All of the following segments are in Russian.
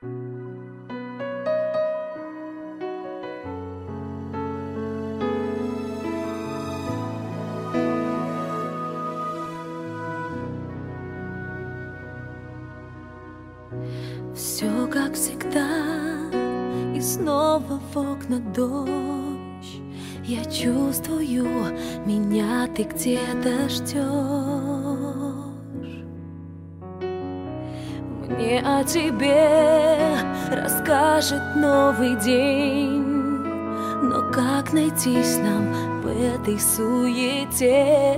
Все как всегда, и снова в окна дождь. Я чувствую, меня ты где-то ждешь. Мне о тебе расскажет новый день, но как найтись нам в этой суете?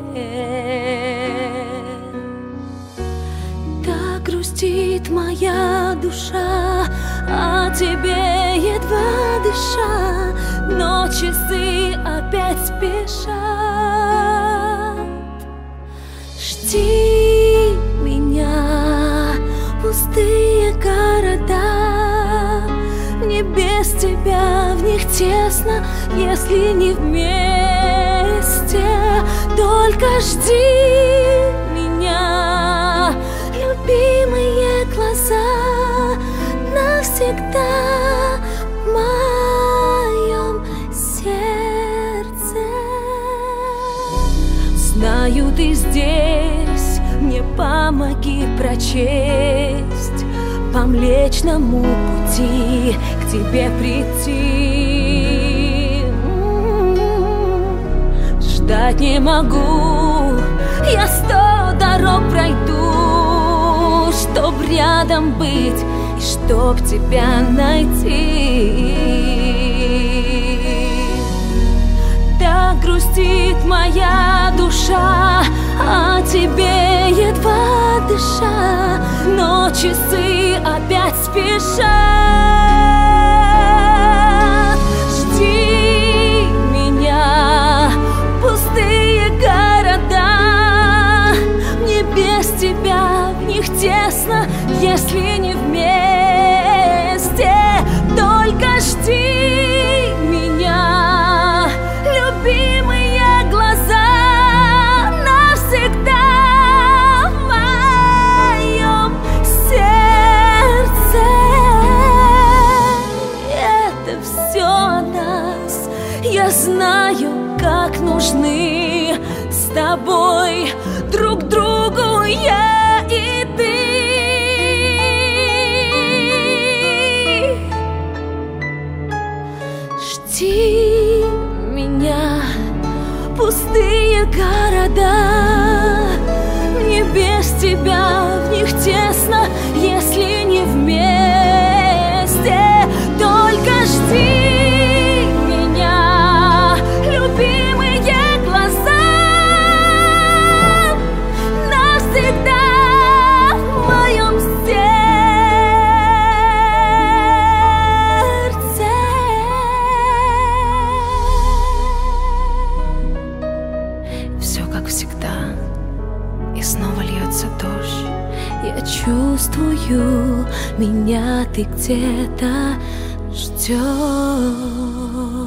Так грустит моя душа, о тебе едва дыша, но часы опять спешат. Жди меня, пустые города, мне без тебя в них тесно, если не вместе. Только жди меня, любимые глаза, навсегда в моем сердце. Знаю, ты здесь, мне помоги прочесть по Млечному пути к тебе прийти. Ждать не могу, я 100 дорог пройду, чтоб рядом быть и чтоб тебя найти. Так грустит моя душа, о тебе едва дыша, но часы опять спешат. Жди меня, пустые города, мне без тебя в них тесно, если не вместе. Только жди меня, любимые глаза, навсегда в моем сердце. Это все о нас, я знаю, как нужны с тобой друг другу я и ты. Жди меня, пустые города, мне без тебя в них тесно, если не вместе. Только жди меня, любимые глаза, навсегда в моем сердце. Все как всегда, и снова льется дождь. Я чувствую, меня ты где-то ждешь.